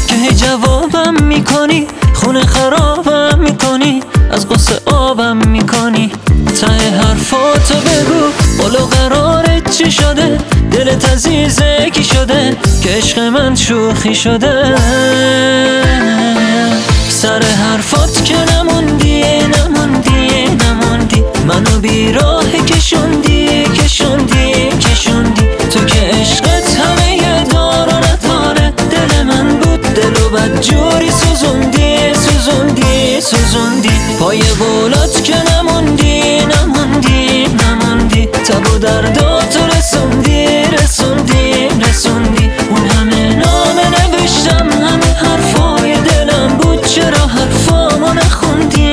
که هی جوابم میکنی، خونه خرابم میکنی، از قصه آبم میکنی. ته حرفاتو بگو، قول و قرارت چی شده؟ دلت عزیزه کی شده که عشق من شوخی شده؟ سر حرفات که نموندی منو بی راه کشوندی تو که عشقت همه یه دار و نداره. دل من بود دل و بد جوری سوزوندی پای بولات که نموندی تب و درداتو رسوندی اون همه نامه نوشتم، همه حرفای دلم بود، چرا حرفامو نخوندی؟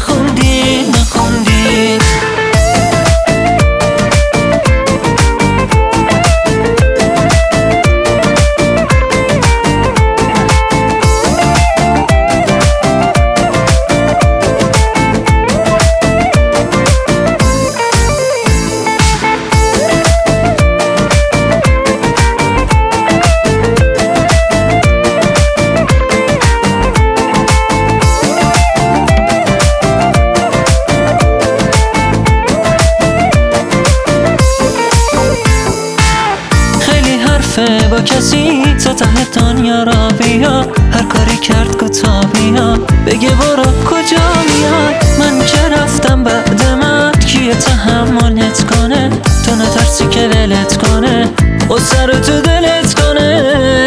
با کسی تا ته دنیا را بیا، هر کاری کرد گتا بیا، بگه برو کجا میاد. من که رفتم بعد من کیه تحملت کنه؟ تو نترسی که ولت کنه و سر تو دلت کنه.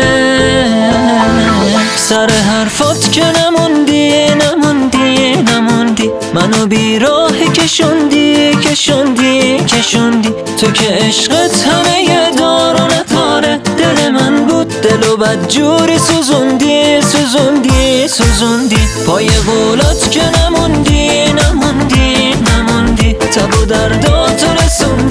سر حرفات که نموندی منو بی راه کشوندی تو که عشقت همه یه دار و نداره. دل من بود دل و بد جوری سوزوندی پای قولات که نموندی تب و درداتو رسوندی